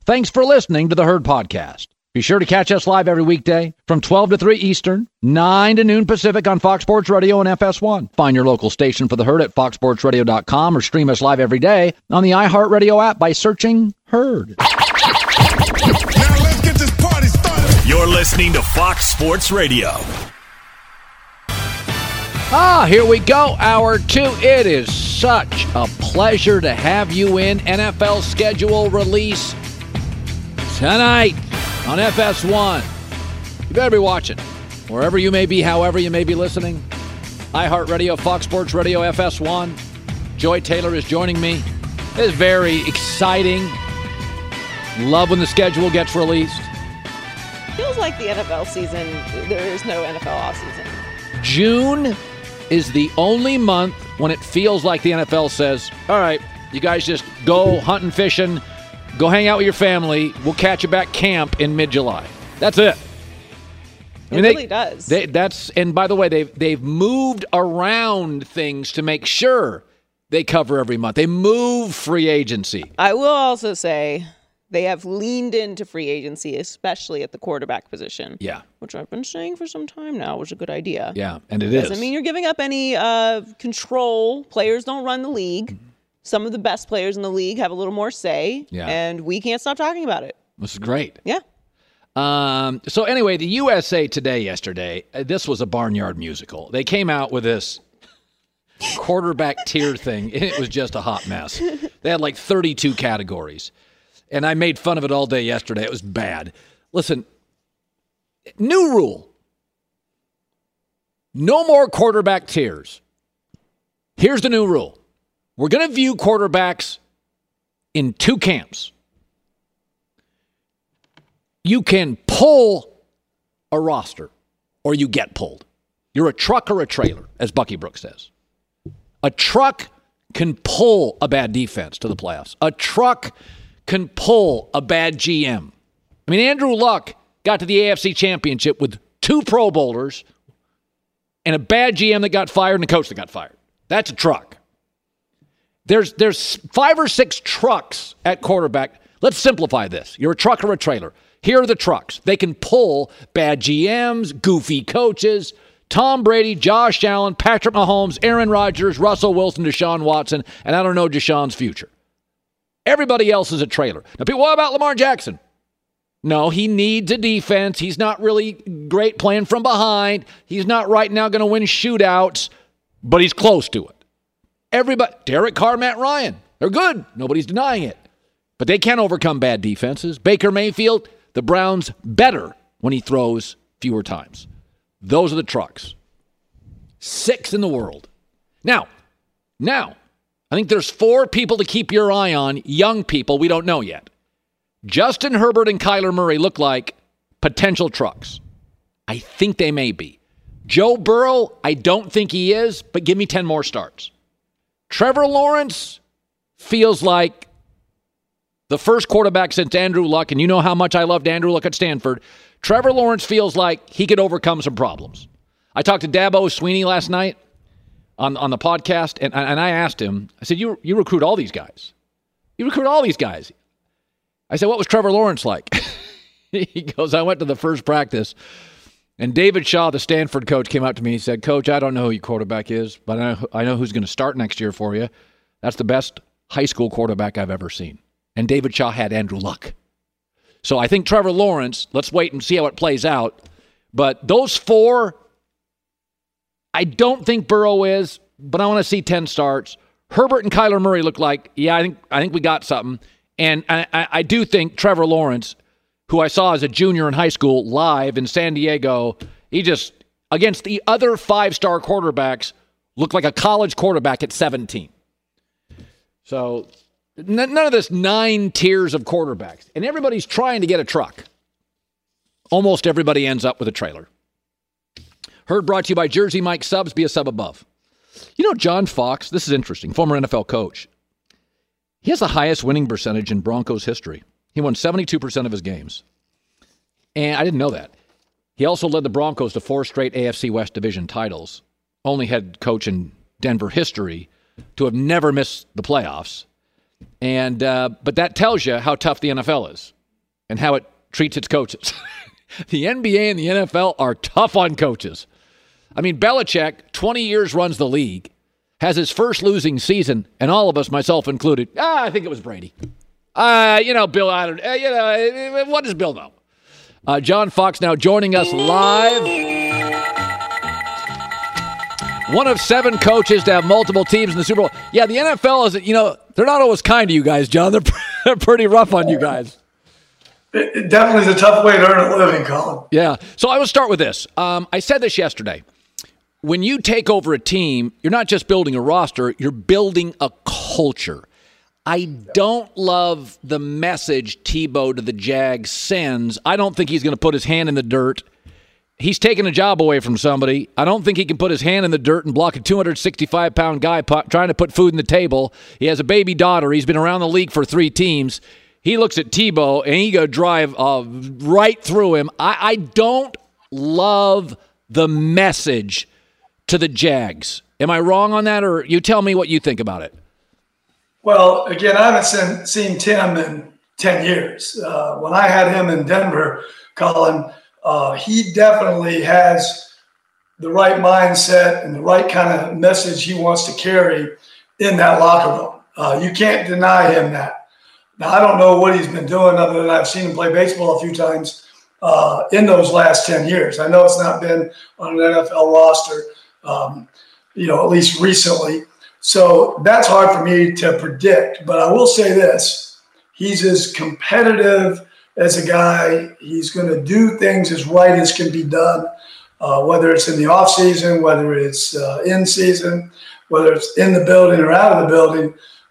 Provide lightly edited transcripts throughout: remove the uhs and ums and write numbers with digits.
Thanks for listening to the Herd Podcast. Be sure to catch us live every weekday from 12 to 3 Eastern, 9 to noon Pacific on Fox Sports Radio and FS1. Find your local station for the Herd at foxsportsradio.com or stream us live every day on the iHeartRadio app by searching Herd. Now let's get this party started. You're listening to Fox Sports Radio. Here we go, Hour 2. It is such a pleasure to have you in. NFL schedule release tonight on FS1. You better be watching. Wherever you may be, however you may be listening. iHeartRadio, Fox Sports Radio, FS1. Joy Taylor is joining me. It is very exciting. Love when the schedule gets released. Feels like the NFL season, there is no NFL offseason. June is the only month when it feels like the NFL says, all right, you guys just go hunting, fishing, go hang out with your family. We'll catch you back camp in mid-July. That's it. It really does. And by the way, they've moved around things to make sure they cover every month. They move free agency. I will also say they have leaned into free agency, especially at the quarterback position. Yeah. Which I've been saying for some time now was a good idea. Yeah, and it is. Doesn't mean you're giving up any control. Players don't run the league. Some of the best players in the league have a little more say. Yeah. And we can't stop talking about it. This is great. Yeah. So anyway, the USA Today yesterday, this was a barnyard musical. They came out with this quarterback tier thing, and it was just a hot mess. They had like 32 categories, and I made fun of it all day yesterday. It was bad. Listen, new rule. No more quarterback tiers. Here's the new rule. We're going to view quarterbacks in two camps. You can pull a roster, or you get pulled. You're a truck or a trailer, as Bucky Brooks says. A truck can pull a bad defense to the playoffs. A truck can pull a bad GM. I mean, Andrew Luck got to the AFC Championship with 2 Pro Bowlers and a bad GM that got fired and a coach that got fired. That's a truck. There's 5 or 6 trucks at quarterback. Let's simplify this. You're a truck or a trailer. Here are the trucks. They can pull bad GMs, goofy coaches, Tom Brady, Josh Allen, Patrick Mahomes, Aaron Rodgers, Russell Wilson, Deshaun Watson, and I don't know Deshaun's future. Everybody else is a trailer. Now, people, what about Lamar Jackson? No, he needs a defense. He's not really great playing from behind. He's not right now going to win shootouts, but he's close to it. Everybody, Derek Carr, Matt Ryan, they're good. Nobody's denying it. But they can't overcome bad defenses. Baker Mayfield, the Browns better when he throws fewer times. Those are the trucks. 6 in the world. Now, I think there's 4 people to keep your eye on, young people we don't know yet. Justin Herbert and Kyler Murray look like potential trucks. I think they may be. Joe Burrow, I don't think he is, but give me 10 more starts. Trevor Lawrence feels like the first quarterback since Andrew Luck, and you know how much I loved Andrew Luck at Stanford. Trevor Lawrence feels like he could overcome some problems. I talked to Dabo Sweeney last night on the podcast, and I asked him, I said, you recruit all these guys. You recruit all these guys. I said, what was Trevor Lawrence like? He goes, I went to the first practice, and David Shaw, the Stanford coach, came out to me. He said, Coach, I don't know who your quarterback is, but I know who's going to start next year for you. That's the best high school quarterback I've ever seen. And David Shaw had Andrew Luck. So I think Trevor Lawrence, let's wait and see how it plays out. But those 4, I don't think Burrow is, but I want to see 10 starts. Herbert and Kyler Murray look like, yeah, I think we got something. And I do think Trevor Lawrence, who I saw as a junior in high school live in San Diego, he just, against the other 5-star quarterbacks, looked like a college quarterback at 17. So none of this 9 tiers of quarterbacks. And everybody's trying to get a truck. Almost everybody ends up with a trailer. Herd brought to you by Jersey Mike Subs. Be a sub above. You know, John Fox, this is interesting, former NFL coach. He has the highest winning percentage in Broncos history. He won 72% of his games. And I didn't know that. He also led the Broncos to 4 straight AFC West Division titles. Only head coach in Denver history to have never missed the playoffs. And but that tells you how tough the NFL is and how it treats its coaches. The NBA and the NFL are tough on coaches. I mean, Belichick, 20 years runs the league, has his first losing season, and all of us, myself included, I think it was Brady. Bill, I don't, what does Bill know? John Fox now joining us live. One of 7 coaches to have multiple teams in the Super Bowl. Yeah, the NFL is, they're not always kind to you guys, John. They're pretty rough on you guys. It definitely is a tough way to earn a living, Colin. Yeah. So I will start with this. I said this yesterday. When you take over a team, you're not just building a roster, you're building a culture. I don't love the message Tebow to the Jags sends. I don't think he's going to put his hand in the dirt. He's taking a job away from somebody. I don't think he can put his hand in the dirt and block a 265-pound guy trying to put food on the table. He has a baby daughter. He's been around the league for 3 teams. He looks at Tebow, and he going to drive right through him. I don't love the message to the Jags. Am I wrong on that, or you tell me what you think about it? Well, again, I haven't seen Tim in 10 years. When I had him in Denver, Colin, he definitely has the right mindset and the right kind of message he wants to carry in that locker room. You can't deny him that. Now, I don't know what he's been doing other than I've seen him play baseball a few times in those last 10 years. I know it's not been on an NFL roster, at least recently. So that's hard for me to predict. But I will say this. He's as competitive as a guy. He's going to do things as right as can be done, whether it's in the offseason, whether it's in season, whether it's in the building or out of the building.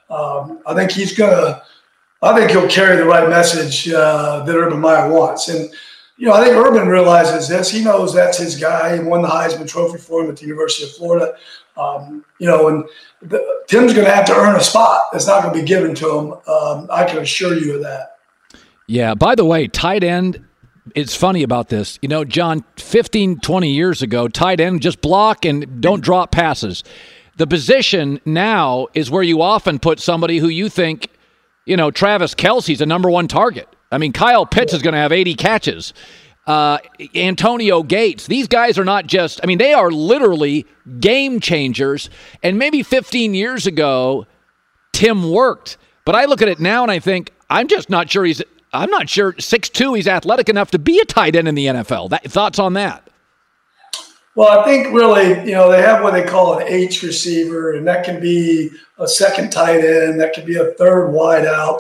I think he'll carry the right message that Urban Meyer wants. And, I think Urban realizes this. He knows that's his guy. He won the Heisman Trophy for him at the University of Florida. And Tim's going to have to earn a spot. It's not going to be given to him. I can assure you of that. Yeah, by the way, tight end, it's funny about this. John, 15, 20 years ago, tight end, just block and don't drop passes. The position now is where you often put somebody who you think, Travis Kelce's a number 1 target. I mean, Kyle Pitts is going to have 80 catches. Antonio Gates. These guys are not just, they are literally game changers. And maybe 15 years ago, Tim worked. But I look at it now and I think, I'm not sure 6'2", he's athletic enough to be a tight end in the NFL. Thoughts on that? Well, I think really, they have what they call an H receiver, and that can be a second tight end. That could be a third wide out.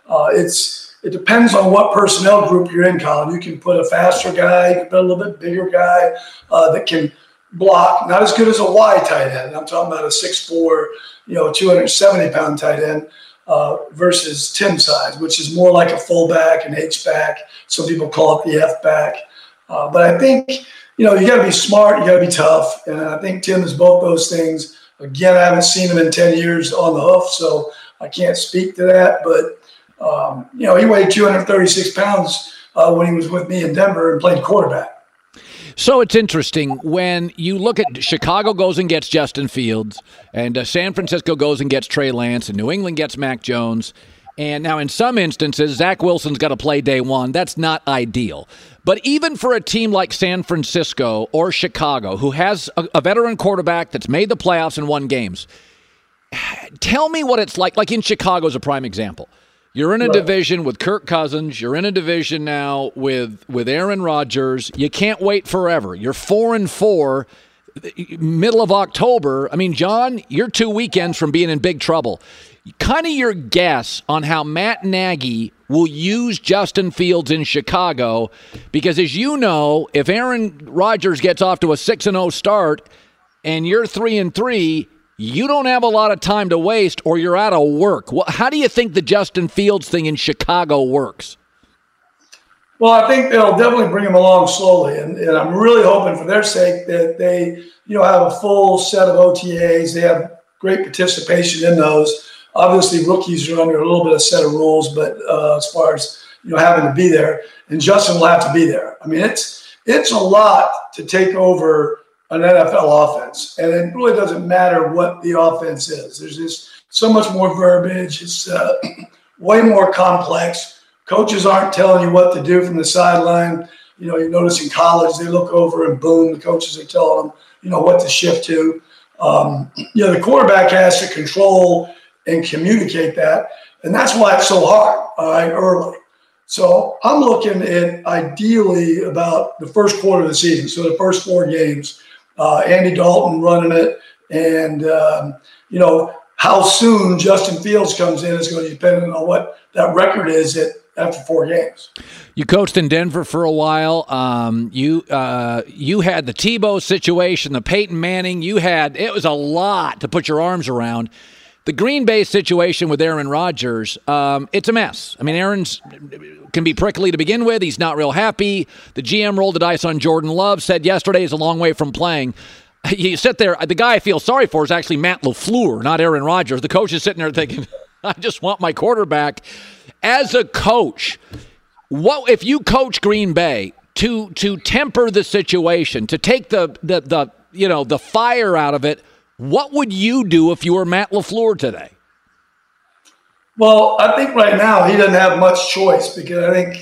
It depends on what personnel group you're in, Colin. You can put a faster guy, you can put a little bit bigger guy that can block. Not as good as a wide tight end. I'm talking about a 6'4", 270-pound tight end versus Tim's size, which is more like a fullback, an H-back. Some people call it the F-back. But I think – you got to be smart, you got to be tough, and I think Tim is both those things. Again, I haven't seen him in 10 years on the hoof, so I can't speak to that. But, he weighed 236 pounds when he was with me in Denver and played quarterback. So it's interesting when you look at Chicago goes and gets Justin Fields, and San Francisco goes and gets Trey Lance, and New England gets Mac Jones. And now in some instances, Zach Wilson's got to play day 1. That's not ideal. But even for a team like San Francisco or Chicago, who has a veteran quarterback that's made the playoffs and won games, tell me what it's like. Like in Chicago is a prime example. You're in a division with Kirk Cousins. You're in a division now with Aaron Rodgers. You can't wait forever. You're 4-4, middle of October. John, you're 2 weekends from being in big trouble. Kind of your guess on how Matt Nagy will use Justin Fields in Chicago, because as you know, if Aaron Rodgers gets off to a 6-0 start and you're 3-3, you don't have a lot of time to waste or you're out of work. How do you think the Justin Fields thing in Chicago works? Well, I think they'll definitely bring him along slowly, and I'm really hoping for their sake that they, have a full set of OTAs. They have great participation in those. Obviously, rookies are under a little bit of set of rules, but as far as having to be there, and Justin will have to be there. It's a lot to take over an NFL offense, and it really doesn't matter what the offense is. There's this so much more verbiage. It's way more complex. Coaches aren't telling you what to do from the sideline. You notice in college, they look over and boom, the coaches are telling them, what to shift to. The quarterback has to control and communicate that. And that's why it's so hard, all right, early. So I'm looking at ideally about the first quarter of the season. So the first 4 games, Andy Dalton running it. And, how soon Justin Fields comes in is going to depend on what that record is after 4 games. You coached in Denver for a while. You had the Tebow situation, the Peyton Manning. It was a lot to put your arms around. The Green Bay situation with Aaron Rodgers, it's a mess. I mean, Aaron's can be prickly to begin with. He's not real happy. The GM rolled the dice on Jordan Love, said yesterday he's a long way from playing. You sit there, the guy I feel sorry for is actually Matt LaFleur, not Aaron Rodgers. The coach is sitting there thinking, I just want my quarterback. As a coach, what if you coach Green Bay to temper the situation, to take the fire out of it? What would you do if you were Matt LaFleur today? Well, I think right now he doesn't have much choice because I think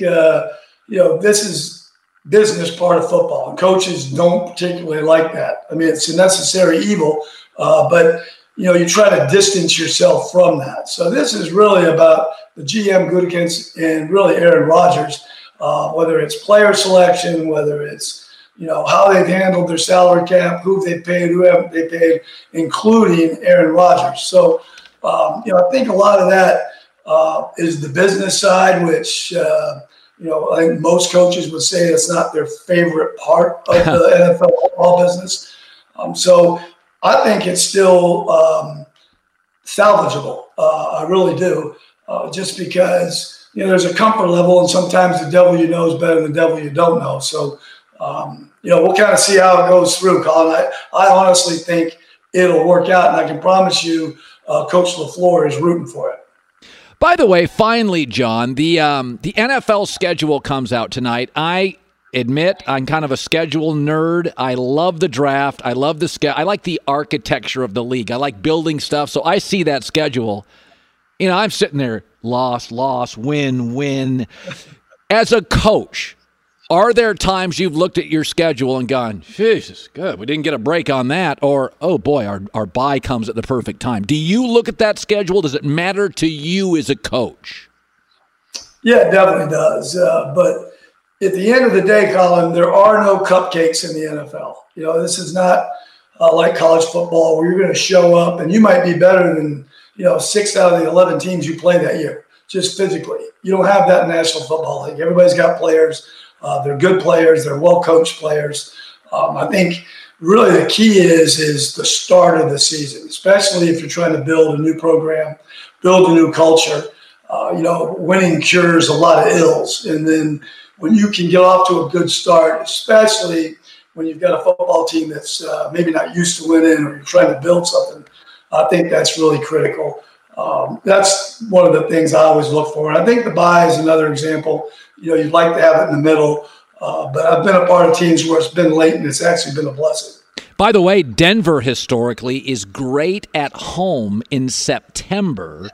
this is business part of football, and coaches don't particularly like that. I mean, it's a necessary evil, but you try to distance yourself from that. So this is really about the GM Gutekunst and really Aaron Rodgers, whether it's player selection, whether it's how they've handled their salary cap, who they paid, who haven't they paid, including Aaron Rodgers. So I think a lot of that is the business side, which I think most coaches would say it's not their favorite part of the NFL football business. So I think it's still salvageable. I really do, just because there's a comfort level, and sometimes the devil you know is better than the devil you don't know. So we'll kind of see how it goes through, Colin. I honestly think it'll work out, and I can promise you, Coach LaFleur is rooting for it. By the way, finally, John, the NFL schedule comes out tonight. I admit I'm kind of a schedule nerd. I love the draft. I love I like the architecture of the league. I like building stuff. So I see that schedule. I'm sitting there, loss, win. As a coach, are there times you've looked at your schedule and gone, Jesus, good, we didn't get a break on that, or, oh boy, our bye comes at the perfect time? Do you look at that schedule? Does it matter to you as a coach? Yeah, it definitely does. But at the end of the day, Colin, there are no cupcakes in the NFL. This is not like college football where you're going to show up and you might be better than 6 out of the 11 teams you play that year, just physically. You don't have that in National Football League. Everybody's got players. They're good players. They're well-coached players. I think really the key is the start of the season, especially if you're trying to build a new program, build a new culture. Winning cures a lot of ills. And then when you can get off to a good start, especially when you've got a football team that's maybe not used to winning or you're trying to build something, I think that's really critical. That's one of the things I always look for. And I think the bye is another example. You'd like to have it in the middle, but I've been a part of teams where it's been late and it's actually been a blessing. By the way, Denver historically is great at home in September.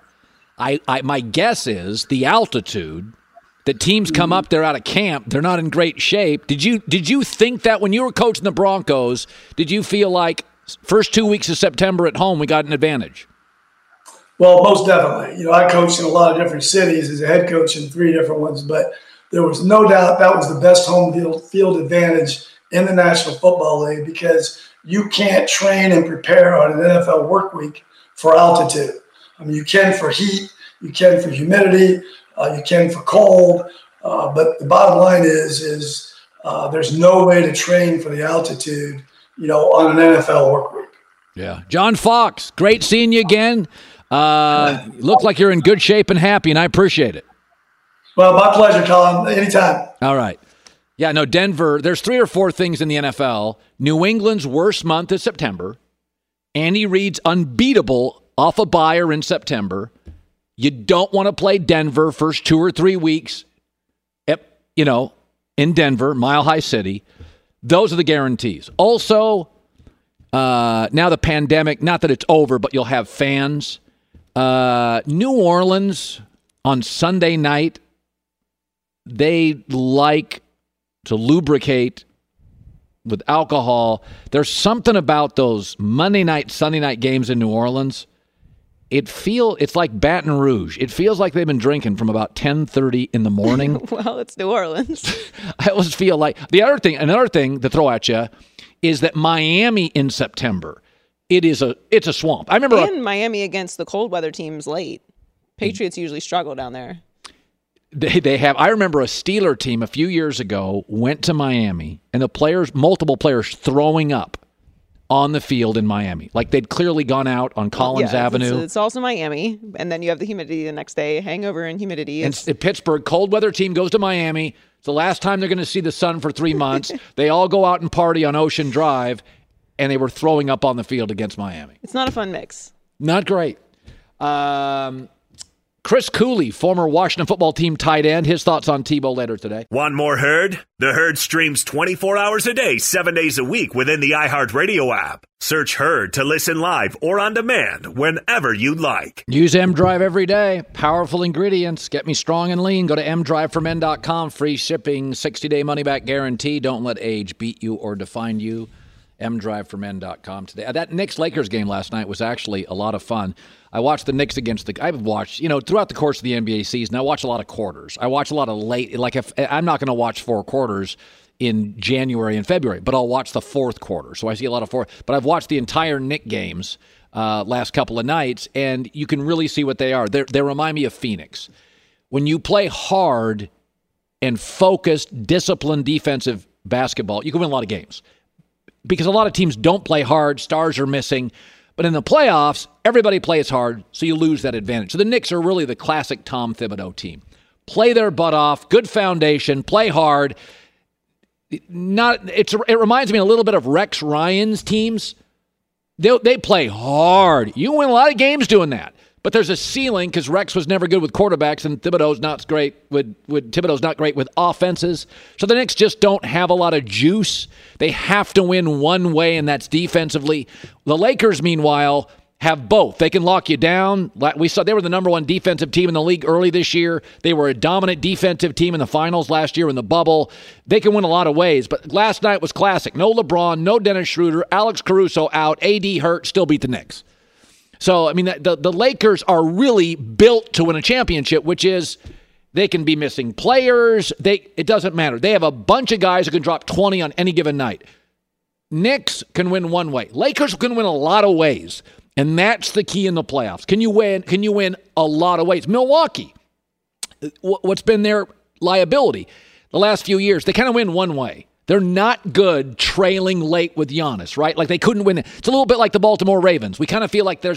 My guess is the altitude that teams come up, they're out of camp, they're not in great shape. Did you think that when you were coaching the Broncos, did you feel like first 2 weeks of September at home we got an advantage? Well, most definitely. I coached in a lot of different cities as a head coach in 3 different ones, but there was no doubt that was the best home field advantage in the National Football League because you can't train and prepare on an NFL work week for altitude. I mean, you can for heat, you can for humidity, you can for cold, but the bottom line is there's no way to train for the altitude, on an NFL work week. Yeah. John Fox, great seeing you again. Look like you're in good shape and happy, and I appreciate it. Well, my pleasure, Colin. Anytime. All right. Yeah, no, Denver, there's 3 or 4 things in the NFL. New England's worst month is September. Andy Reid's unbeatable off a bye in September. You don't want to play Denver first 2 or 3 weeks, in Denver, Mile High City. Those are the guarantees. Also, now the pandemic, not that it's over, but you'll have fans. New Orleans on Sunday night, they like to lubricate with alcohol. There's something about those Monday night, Sunday night games in New Orleans. It's like Baton Rouge. It feels like they've been drinking from about 10:30 in the morning. Well, it's New Orleans. I always feel like another thing to throw at you is that Miami in September, it's a swamp. I remember Miami against the cold weather teams late. Patriots usually struggle down there. They have. I remember a Steeler team a few years ago went to Miami, and multiple players throwing up on the field in Miami. Like they'd clearly gone out on Collins Avenue. It's also Miami, and then you have the humidity the next day, hangover and humidity. And Pittsburgh, cold weather team goes to Miami. It's the last time they're going to see the sun for 3 months. They all go out and party on Ocean Drive, and they were throwing up on the field against Miami. It's not a fun mix. Not great. Chris Cooley, former Washington football team tight end, his thoughts on Tebow later today. Want more Herd? The Herd streams 24 hours a day, 7 days a week within the iHeartRadio app. Search Herd to listen live or on demand whenever you like. Use M-Drive every day. Powerful ingredients. Get me strong and lean. Go to mdriveformen.com. Free shipping, 60-day money-back guarantee. Don't let age beat you or define you. mdriveformen.com today. That Knicks-Lakers game last night was actually a lot of fun. I watched the Knicks against I've watched, throughout the course of the NBA season, I watch a lot of quarters. I watch a lot of late, if I'm not going to watch 4 quarters in January and February, but I'll watch the fourth quarter. So I see a lot of but I've watched the entire Knicks games last couple of nights, and you can really see what they are. They remind me of Phoenix. When you play hard and focused, disciplined defensive basketball, you can win a lot of games. Because a lot of teams don't play hard, stars are missing. But in the playoffs, everybody plays hard, so you lose that advantage. So the Knicks are really the classic Tom Thibodeau team. Play their butt off, good foundation, play hard. It reminds me a little bit of Rex Ryan's teams. They play hard. You win a lot of games doing that. But there's a ceiling because Rex was never good with quarterbacks, and Thibodeau's not great with offenses. So the Knicks just don't have a lot of juice. They have to win one way, and that's defensively. The Lakers, meanwhile, have both. They can lock you down. We saw they were the number 1 defensive team in the league early this year. They were a dominant defensive team in the finals last year in the bubble. They can win a lot of ways. But last night was classic. No LeBron, no Dennis Schroeder, Alex Caruso out, AD hurt, still beat the Knicks. So, I mean, the Lakers are really built to win a championship, which is they can be missing players. It doesn't matter. They have a bunch of guys who can drop 20 on any given night. Knicks can win one way. Lakers can win a lot of ways, and that's the key in the playoffs. Can you win a lot of ways? Milwaukee, what's been their liability the last few years? They kind of win one way. They're not good trailing late with Giannis, right? Like they couldn't win. It's a little bit like the Baltimore Ravens. We kind of feel like there's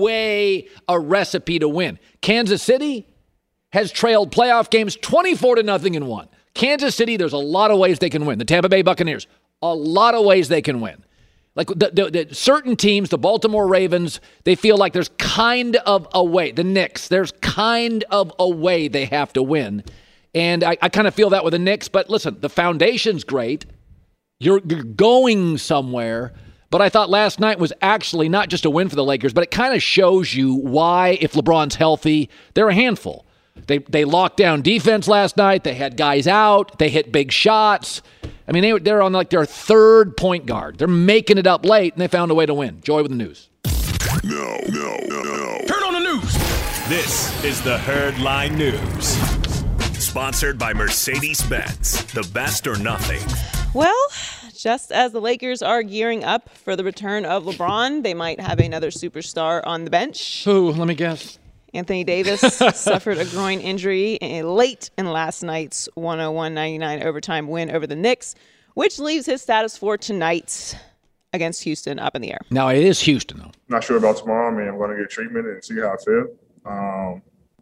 a recipe to win. Kansas City has trailed playoff games 24-0 and won. Kansas City, there's a lot of ways they can win. The Tampa Bay Buccaneers, a lot of ways they can win. Like the certain teams, the Baltimore Ravens, they feel like there's kind of a way. The Knicks, there's kind of a way they have to win. And I kind of feel that with the Knicks. But listen, the foundation's great. You're going somewhere. But I thought last night was actually not just a win for the Lakers, but it kind of shows you why, if LeBron's healthy, they're a handful. They locked down defense last night. They had guys out. They hit big shots. I mean, they're on like their 3rd point guard. They're making it up late, and they found a way to win. Joy with the news. No. Turn on the news. This is the Herd Line News. Sponsored by Mercedes-Benz. The best or nothing. Well, just as the Lakers are gearing up for the return of LeBron, they might have another superstar on the bench. Who? Let me guess. Anthony Davis suffered a groin injury late in last night's 101-99 overtime win over the Knicks, which leaves his status for tonight against Houston up in the air. Now, it is Houston, though. Not sure about tomorrow. I mean, I'm going to get treatment and see how I feel.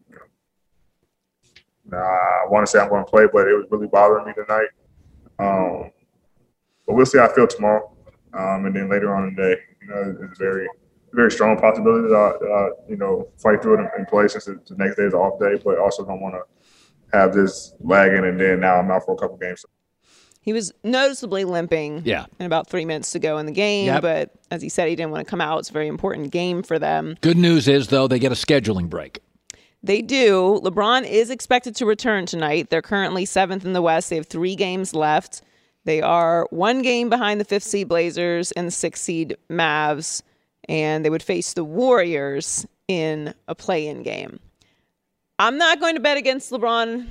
I want to say I'm going to play, but it was really bothering me tonight. But we'll see how I feel tomorrow. And then later on in the day, it's a very strong possibility that fight through it and play since the next day is an off day, but also don't want to have this lagging and then now I'm out for a couple games. He was noticeably limping in about 3 minutes to go in the game, but as he said, he didn't want to come out. It's a very important game for them. Good news is, though, they get a scheduling break. They do. LeBron is expected to return tonight. They're currently 7th in the West. They have 3 games left. They are 1 game behind the 5th seed Blazers and the 6th seed Mavs, and they would face the Warriors in a play-in game. I'm not going to bet against LeBron,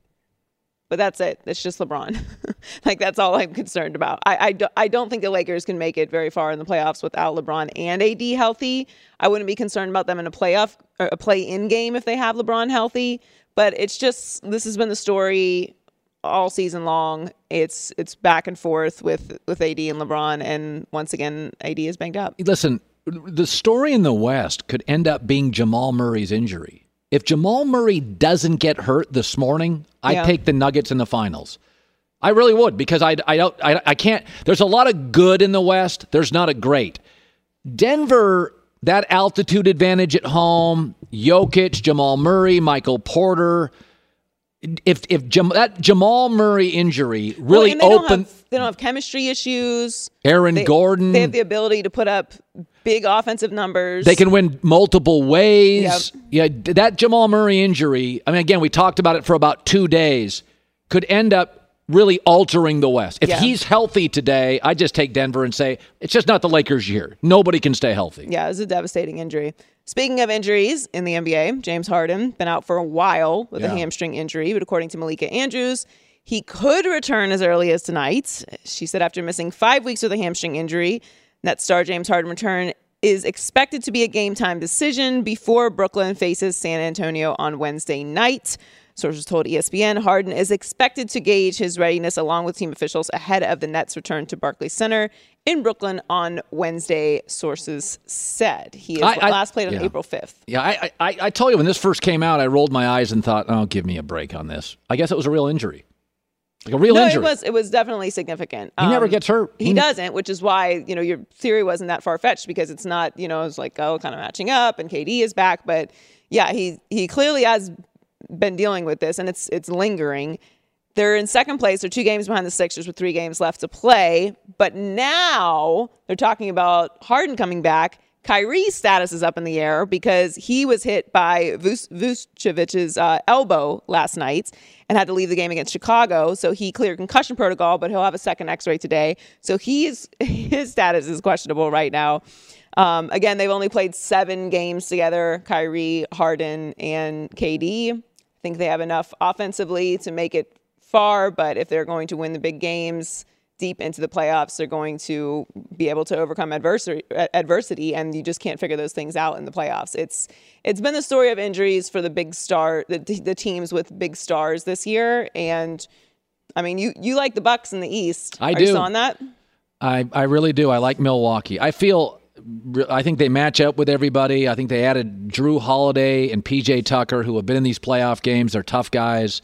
but that's it. It's just LeBron. That's all I'm concerned about. I don't think the Lakers can make it very far in the playoffs without LeBron and AD healthy. I wouldn't be concerned about them in a play-in game if they have LeBron healthy. But it's just, this has been the story all season long. It's back and forth with AD and LeBron, and once again, AD is banged up. Listen, the story in the West could end up being Jamal Murray's injury. If Jamal Murray doesn't get hurt this morning, I'd take the Nuggets in the finals. I really would, because I can't. There's a lot of good in the West. There's not a great. Denver, that altitude advantage at home, Jokic, Jamal Murray, Michael Porter. If that Jamal Murray injury really opened, they don't have chemistry issues. Aaron Gordon, they have the ability to put up big offensive numbers. They can win multiple ways. Yep. Yeah, that Jamal Murray injury. I mean, again, we talked about it for about 2 days. Could end up really altering the West. If he's healthy today, I just take Denver and say it's just not the Lakers' year. Nobody can stay healthy. Yeah, it's a devastating injury. Speaking of injuries in the NBA, James Harden been out for a while with a hamstring injury, but according to Malika Andrews, he could return as early as tonight. She said after missing 5 weeks with a hamstring injury, Nets star James Harden return is expected to be a game-time decision before Brooklyn faces San Antonio on Wednesday night. Sources told ESPN Harden is expected to gauge his readiness along with team officials ahead of the Nets' return to Barclays Center in Brooklyn on Wednesday, sources said. He is last played on April 5th. Yeah, I told you when this first came out, I rolled my eyes and thought, oh, give me a break on this. I guess it was a real injury. Like a real injury. It was definitely significant. He never gets hurt. He doesn't, which is why, your theory wasn't that far-fetched, because it's not, it's like, kind of matching up and KD is back. But yeah, he clearly has been dealing with this, and it's lingering. They're in second place. They're 2 games behind the Sixers with 3 games left to play. But now they're talking about Harden coming back. Kyrie's status is up in the air because he was hit by Vucevic's elbow last night and had to leave the game against Chicago. So he cleared concussion protocol, but he'll have a second X-ray today. So his status is questionable right now. Again, they've only played 7 games together, Kyrie, Harden, and KD. I think they have enough offensively to make it far, but if they're going to win the big games deep into the playoffs, they're going to be able to overcome adversity, and you just can't figure those things out in the playoffs. It's been the story of injuries for the big star, the teams with big stars this year, and I mean, you like the Bucks in the East. I do. Are you still on that? I really do. I like Milwaukee. I think they match up with everybody. I think they added Drew Holiday and PJ Tucker, who have been in these playoff games. They're tough guys.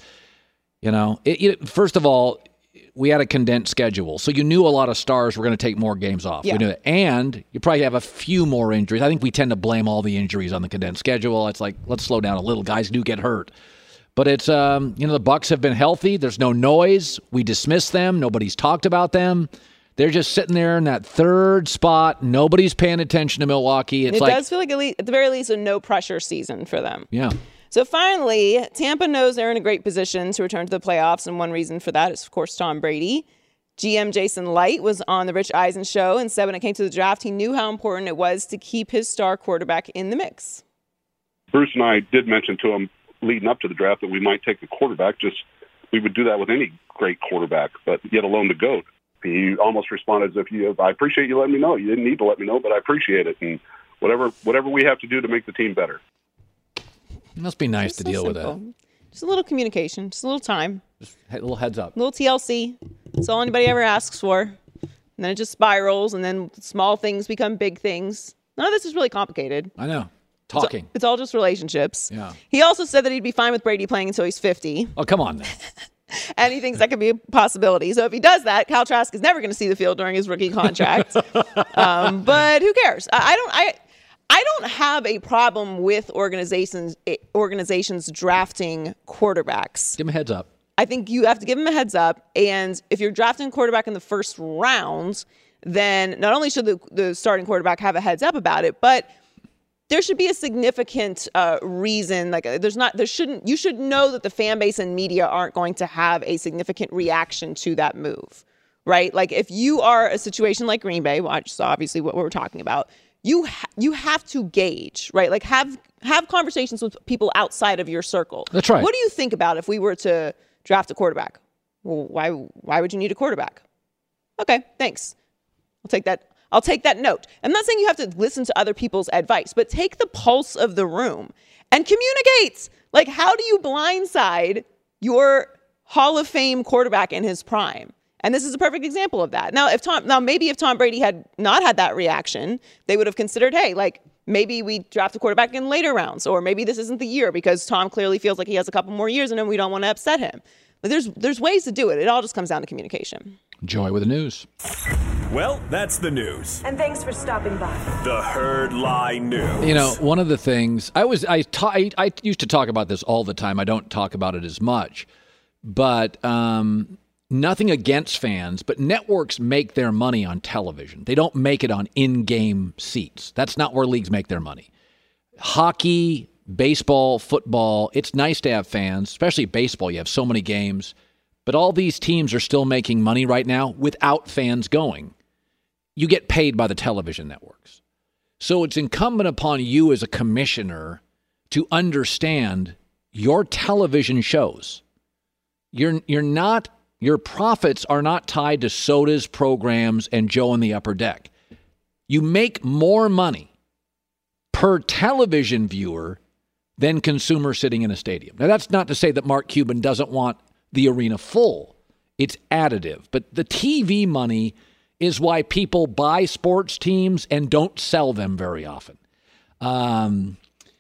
First of all, we had a condensed schedule, so you knew a lot of stars were going to take more games off. Yeah. We knew it. And you probably have a few more injuries. I think we tend to blame all the injuries on the condensed schedule. It's like, let's slow down a little. Guys do get hurt. But it's, the Bucks have been healthy. There's no noise. We dismiss them. Nobody's talked about them. They're just sitting there in that 3rd spot. Nobody's paying attention to Milwaukee. It does feel like, at the very least, a no-pressure season for them. Yeah. So finally, Tampa knows they're in a great position to return to the playoffs, and one reason for that is, of course, Tom Brady. GM Jason Light was on the Rich Eisen show and said when it came to the draft, he knew how important it was to keep his star quarterback in the mix. Bruce and I did mention to him leading up to the draft that we might take the quarterback. We would do that with any great quarterback, but yet alone the GOAT. He almost responded as if I appreciate you letting me know. You didn't need to let me know, but I appreciate it. And whatever we have to do to make the team better. It must be nice to deal with that. Just a little communication, just a little time. Just a little heads up. A little TLC. That's all anybody ever asks for. And then it just spirals, and then small things become big things. None of this is really complicated. I know. Talking. It's all just relationships. Yeah. He also said that he'd be fine with Brady playing until he's 50. Oh, come on, then. And he thinks that could be a possibility. So if he does that, Kyle Trask is never going to see the field during his rookie contract. But who cares? I don't have a problem with organizations drafting quarterbacks. Give him a heads up. I think you have to give him a heads up. And if you're drafting a quarterback in the first round, then not only should the starting quarterback have a heads up about it, but there should be a significant reason. Like you should know that the fan base and media aren't going to have a significant reaction to that move, right? Like if you are a situation like Green Bay, which is obviously what we're talking about, you have to gauge, right? Like have conversations with people outside of your circle. That's right. What do you think about if we were to draft a quarterback? Well, why would you need a quarterback? Okay, thanks. I'll take that note. I'm not saying you have to listen to other people's advice, but take the pulse of the room and communicate. Like, how do you blindside your Hall of Fame quarterback in his prime? And this is a perfect example of that. Now, maybe if Tom Brady had not had that reaction, they would have considered, hey, like maybe we draft a quarterback in later rounds, or maybe this isn't the year because Tom clearly feels like he has a couple more years in him. We don't want to upset him. But there's ways to do it. It all just comes down to communication. Joy with the news. Well, that's the news. And thanks for stopping by. The Herd Lie News. You know, one of the things I used to talk about this all the time. I don't talk about it as much, but nothing against fans, but networks make their money on television. They don't make it on in-game seats. That's not where leagues make their money. Hockey, baseball, football, it's nice to have fans, especially baseball. You have so many games, but all these teams are still making money right now without fans going. You get paid by the television networks. So it's incumbent upon you as a commissioner to understand your television shows. Your profits are not tied to sodas, programs, and Joe on the Upper Deck. You make more money per television viewer than consumers sitting in a stadium. Now, that's not to say that Mark Cuban doesn't want the arena full. It's additive. But the TV money is why people buy sports teams and don't sell them very often. The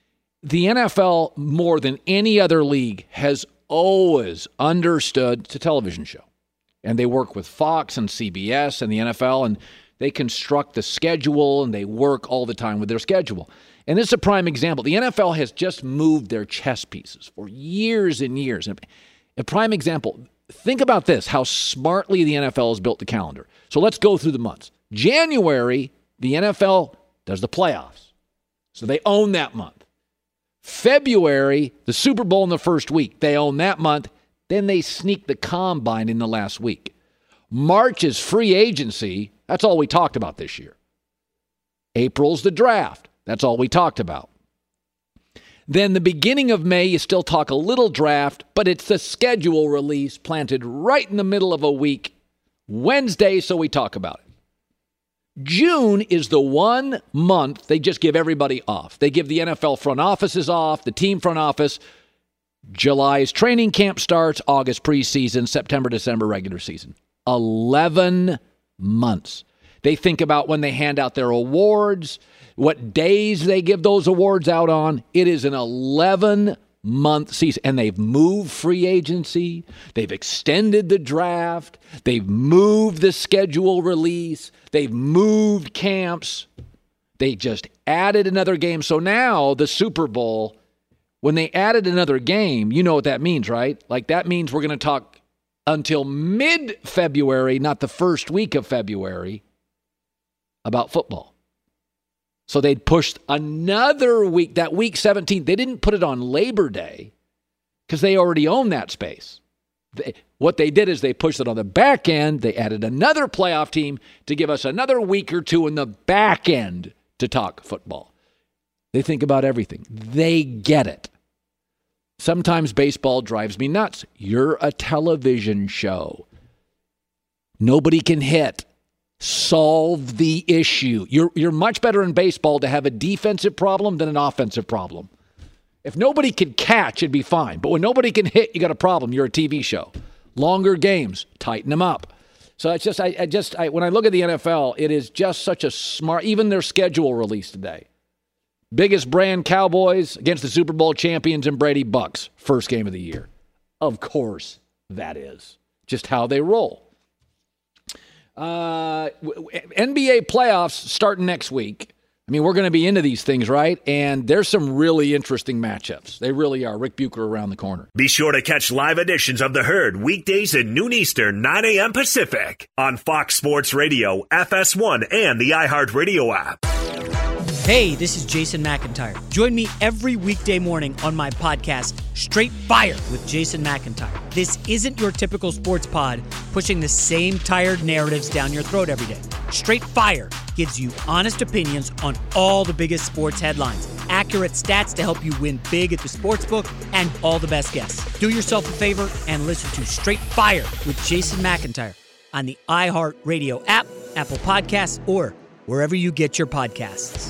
NFL, more than any other league, has always understood it's a television show. And they work with Fox and CBS and the NFL, and they construct the schedule, and they work all the time with their schedule. And this is a prime example. The NFL has just moved their chess pieces for years and years. And a prime example, think about this, how smartly the NFL has built the calendar. So let's go through the months. January, the NFL does the playoffs. So they own that month. February, the Super Bowl in the first week. They own that month. Then they sneak the combine in the last week. March is free agency. That's all we talked about this year. April's the draft. That's all we talked about. Then the beginning of May, you still talk a little draft, but it's the schedule release planted right in the middle of a week. Wednesday, so we talk about it. June is the 1 month they just give everybody off. They give the NFL front offices off, the team front office. July's training camp starts, August preseason, September, December regular season. 11 months. They think about when they hand out their awards, what days they give those awards out on. It is an 11-month season, and they've moved free agency. They've extended the draft. They've moved the schedule release. They've moved camps. They just added another game. So now the Super Bowl, when they added another game, you know what that means, right? Like that means we're going to talk until mid-February, not the first week of February, about football. So they'd pushed another week, that week 17. They didn't put it on Labor Day because they already own that space. What they did is they pushed it on the back end. They added another playoff team to give us another week or two in the back end to talk football. They think about everything. They get it. Sometimes baseball drives me nuts. You're a television show. Nobody can hit. Solve the issue. You're much better in baseball to have a defensive problem than an offensive problem. If nobody can catch, it'd be fine. But when nobody can hit, you got a problem. You're a TV show. Longer games, tighten them up. So it's just, I when I look at the NFL, it is just such a smart, even their schedule released today. Biggest brand Cowboys against the Super Bowl champions and Brady Bucks. First game of the year. Of course that is. Just how they roll. NBA playoffs starting next week. I mean, we're going to be into these things, right? And there's some really interesting matchups. They really are. Rick Bucher around the corner. Be sure to catch live editions of The Herd weekdays at noon Eastern, 9 a.m. Pacific on Fox Sports Radio, FS1, and the iHeartRadio app. Hey, this is Jason McIntyre. Join me every weekday morning on my podcast, Straight Fire with Jason McIntyre. This isn't your typical sports pod pushing the same tired narratives down your throat every day. Straight Fire gives you honest opinions on all the biggest sports headlines, accurate stats to help you win big at the sportsbook, and all the best guests. Do yourself a favor and listen to Straight Fire with Jason McIntyre on the iHeartRadio app, Apple Podcasts, or wherever you get your podcasts.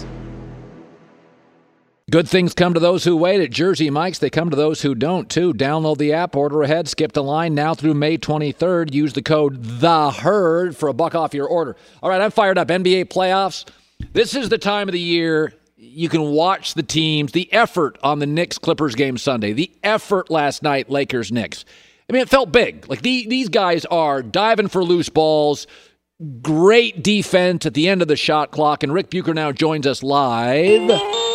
Good things come to those who wait at Jersey Mike's. They come to those who don't, too. Download the app, order ahead, skip the line now through May 23rd. Use the code THEHERD for $1 off your order. All right, I'm fired up. NBA playoffs. This is the time of the year you can watch the teams, the effort on the Knicks-Clippers game Sunday, the effort last night, Lakers-Knicks. I mean, it felt big. Like, these guys are diving for loose balls, great defense at the end of the shot clock, and Rick Bucher now joins us live.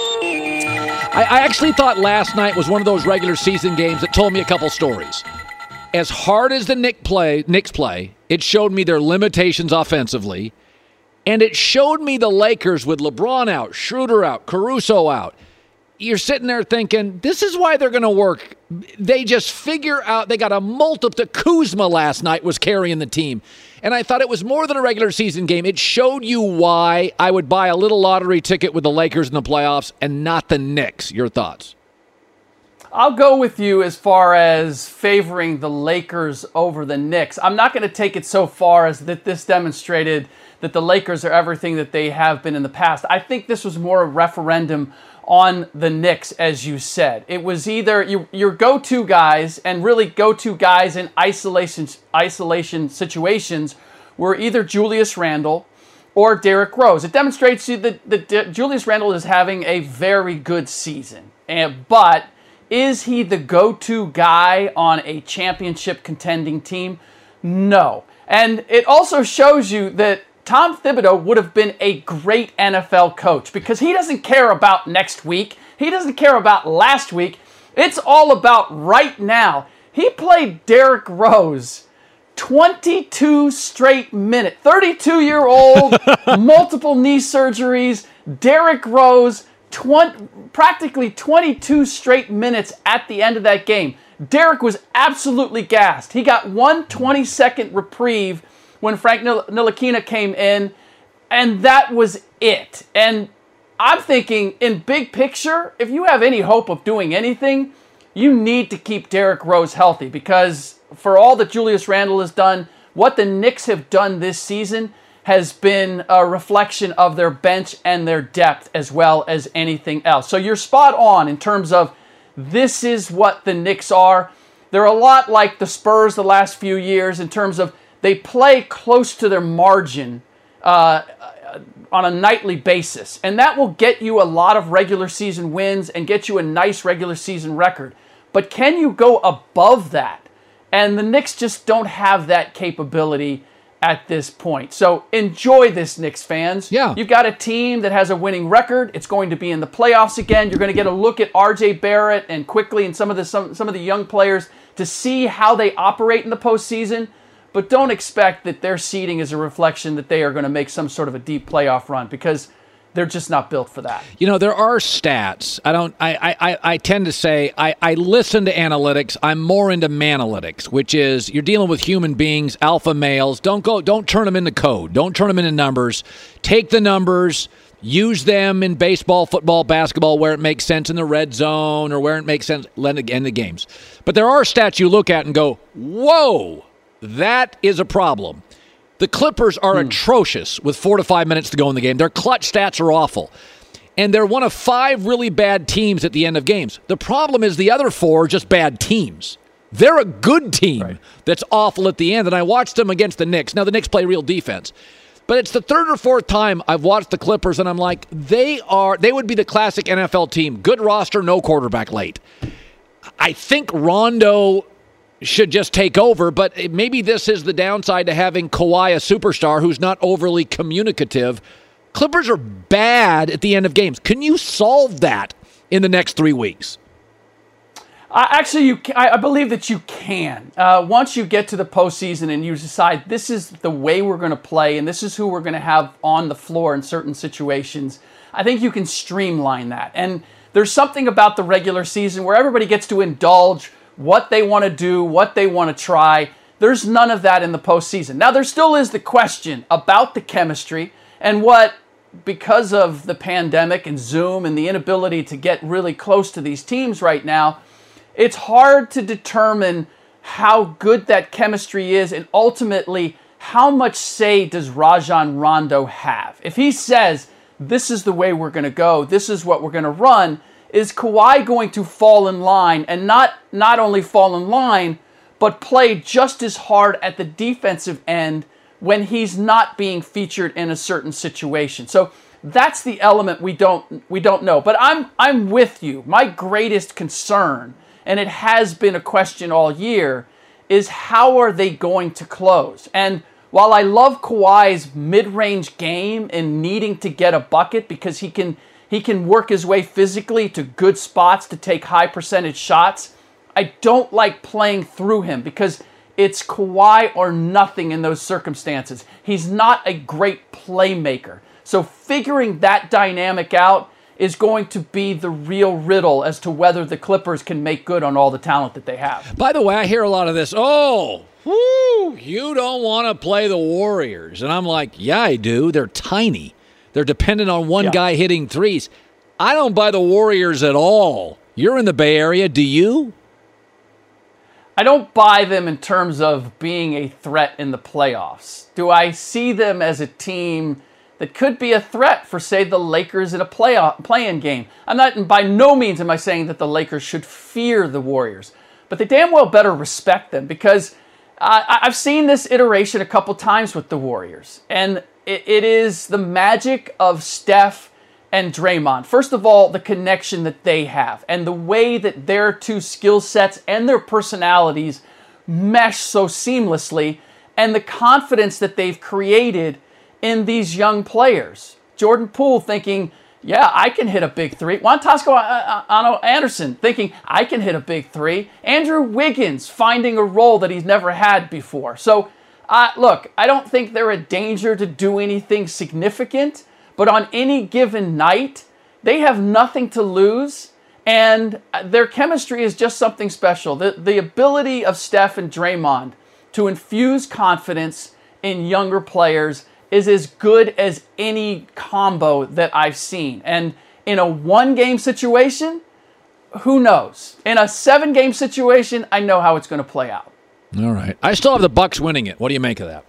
I actually thought last night was one of those regular season games that told me a couple stories. As hard as the Knicks play, it showed me their limitations offensively, and it showed me the Lakers with LeBron out, Schroeder out, Caruso out. You're sitting there thinking, this is why they're going to work. They just figure out they got a multiple. Kuzma last night was carrying the team. And I thought it was more than a regular season game. It showed you why I would buy a little lottery ticket with the Lakers in the playoffs and not the Knicks. Your thoughts? I'll go with you as far as favoring the Lakers over the Knicks. I'm not going to take it so far as that this demonstrated that the Lakers are everything that they have been in the past. I think this was more a referendum on the Knicks, as you said. It was either your go-to guys, and really go-to guys in isolation situations were either Julius Randle or Derrick Rose. It demonstrates to you that Julius Randle is having a very good season. But is he the go-to guy on a championship contending team? No. And it also shows you that Tom Thibodeau would have been a great NFL coach because he doesn't care about next week. He doesn't care about last week. It's all about right now. He played Derrick Rose 22 straight minutes. 32-year-old, multiple knee surgeries. Derrick Rose, practically 22 straight minutes at the end of that game. Derrick was absolutely gassed. He got one 20-second reprieve when Frank Ntilikina came in, and that was it. And I'm thinking, in big picture, if you have any hope of doing anything, you need to keep Derrick Rose healthy, because for all that Julius Randle has done, what the Knicks have done this season has been a reflection of their bench and their depth as well as anything else. So you're spot on in terms of this is what the Knicks are. They're a lot like the Spurs the last few years in terms of they play close to their margin on a nightly basis. And that will get you a lot of regular season wins and get you a nice regular season record. But can you go above that? And the Knicks just don't have that capability at this point. So enjoy this, Knicks fans. Yeah. You've got a team that has a winning record. It's going to be in the playoffs again. You're going to get a look at R.J. Barrett and quickly and some of the young players to see how they operate in the postseason. But don't expect that their seeding is a reflection that they are going to make some sort of a deep playoff run, because they're just not built for that. You know, there are stats. I tend to say I listen to analytics. I'm more into manalytics, which is you're dealing with human beings, alpha males. Don't turn them into code. Don't turn them into numbers. Take the numbers, use them in baseball, football, basketball, where it makes sense in the red zone or where it makes sense in the games. But there are stats you look at and go, whoa, that is a problem. The Clippers are atrocious with 4 to 5 minutes to go in the game. Their clutch stats are awful. And they're one of 5 really bad teams at the end of games. The problem is the other 4 are just bad teams. They're a good team that's awful at the end. And I watched them against the Knicks. Now, the Knicks play real defense. But it's the 3rd or 4th time I've watched the Clippers, and I'm like, they would be the classic NFL team. Good roster, no quarterback late. I think Rondo should just take over, but maybe this is the downside to having Kawhi, a superstar who's not overly communicative. Clippers are bad at the end of games. Can you solve that in the next 3 weeks? Actually, I believe that you can. Once you get to the postseason and you decide this is the way we're going to play and this is who we're going to have on the floor in certain situations, I think you can streamline that. And there's something about the regular season where everybody gets to indulge what they want to do, what they want to try. There's none of that in the postseason. Now, there still is the question about the chemistry and what, because of the pandemic and Zoom and the inability to get really close to these teams right now, it's hard to determine how good that chemistry is and ultimately how much say does Rajon Rondo have. If he says, this is the way we're going to go, this is what we're going to run, is Kawhi going to fall in line and not only fall in line, but play just as hard at the defensive end when he's not being featured in a certain situation? So that's the element we don't know. But I'm with you. My greatest concern, and it has been a question all year, is how are they going to close? And while I love Kawhi's mid-range game and needing to get a bucket because he can work his way physically to good spots to take high percentage shots, I don't like playing through him because it's Kawhi or nothing in those circumstances. He's not a great playmaker. So figuring that dynamic out is going to be the real riddle as to whether the Clippers can make good on all the talent that they have. By the way, I hear a lot of this, you don't want to play the Warriors. And I'm like, yeah, I do. They're tiny. They're dependent on one guy hitting threes. I don't buy the Warriors at all. You're in the Bay Area. Do you? I don't buy them in terms of being a threat in the playoffs. Do I see them as a team that could be a threat for, say, the Lakers in a play-in game? By no means am I saying that the Lakers should fear the Warriors, but they damn well better respect them because I've seen this iteration a couple times with the Warriors, and it is the magic of Steph and Draymond. First of all, the connection that they have and the way that their two skill sets and their personalities mesh so seamlessly, and the confidence that they've created in these young players. Jordan Poole thinking, yeah, I can hit a big three. Juan Tosco Anderson thinking, I can hit a big three. Andrew Wiggins finding a role that he's never had before. So, look, I don't think they're a danger to do anything significant, but on any given night, they have nothing to lose, and their chemistry is just something special. The ability of Steph and Draymond to infuse confidence in younger players is as good as any combo that I've seen. And in a one-game situation, who knows? In a 7-game situation, I know how it's going to play out. All right. I still have the Bucks winning it. What do you make of that?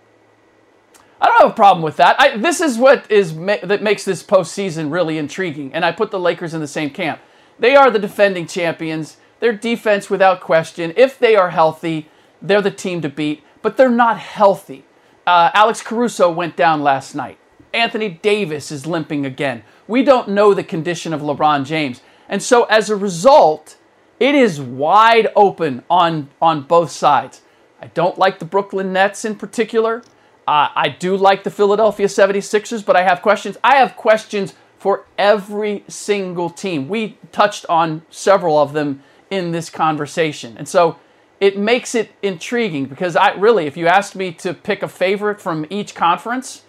I don't have a problem with that. This is what that makes this postseason really intriguing, and I put the Lakers in the same camp. They are the defending champions. Their defense, without question, if they are healthy, they're the team to beat, but they're not healthy. Alex Caruso went down last night. Anthony Davis is limping again. We don't know the condition of LeBron James. And so as a result, it is wide open on both sides. I don't like the Brooklyn Nets in particular. I do like the Philadelphia 76ers, but I have questions. I have questions for every single team. We touched on several of them in this conversation. And so it makes it intriguing because if you asked me to pick a favorite from each conference,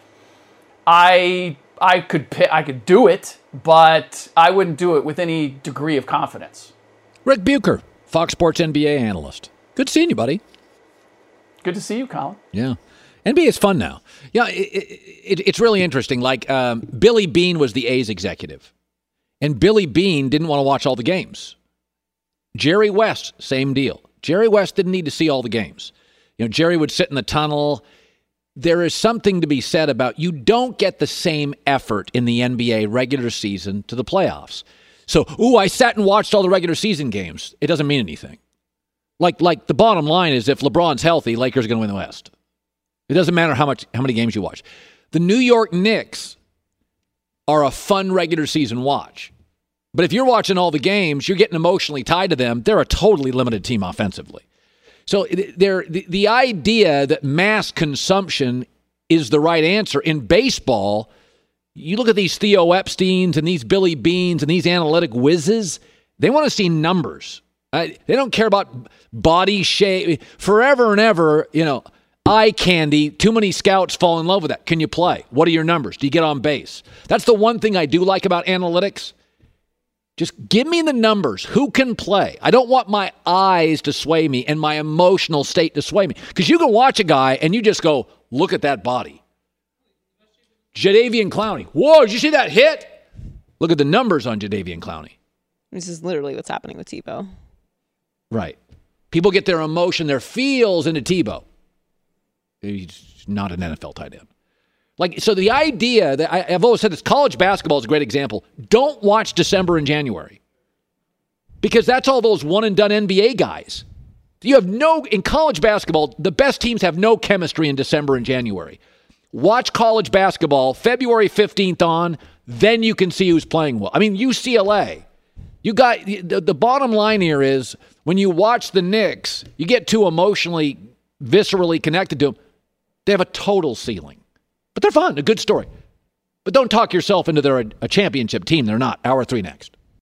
I could do it, but I wouldn't do it with any degree of confidence. Rick Bucher, Fox Sports NBA analyst. Good seeing you, buddy. Good to see you, Colin. Yeah. NBA is fun now. Yeah, it's really interesting. Like, Billy Beane was the A's executive, and Billy Beane didn't want to watch all the games. Jerry West, same deal. Jerry West didn't need to see all the games. Jerry would sit in the tunnel. There is something to be said about you don't get the same effort in the NBA regular season to the playoffs. So, I sat and watched all the regular season games. It doesn't mean anything. Like the bottom line is if LeBron's healthy, Lakers are going to win the West. It doesn't matter how many games you watch. The New York Knicks are a fun regular season watch. But if you're watching all the games, you're getting emotionally tied to them. They're a totally limited team offensively. So the idea that mass consumption is the right answer in baseball You look at these Theo Epsteins and these Billy Beans and these analytic whizzes, they want to see numbers. They don't care about body shape. Forever and ever, eye candy, too many scouts fall in love with that. Can you play? What are your numbers? Do you get on base? That's the one thing I do like about analytics. Just give me the numbers. Who can play? I don't want my eyes to sway me and my emotional state to sway me. Because you can watch a guy and you just go, look at that body. Jadeveon Clowney. Whoa, did you see that hit? Look at the numbers on Jadeveon Clowney. This is literally what's happening with Tebow. Right. People get their emotion, their feels into Tebow. He's not an NFL tight end. So the idea that I've always said this, college basketball is a great example. Don't watch December and January. Because that's all those one-and-done NBA guys. In college basketball, the best teams have no chemistry in December and January. Watch college basketball February 15th on, then you can see who's playing well. I mean, UCLA. You got the bottom line here is when you watch the Knicks, you get too emotionally, viscerally connected to them. They have a total ceiling. But they're fun, a good story. But don't talk yourself into they're a championship team. They're not. Hour 3 next.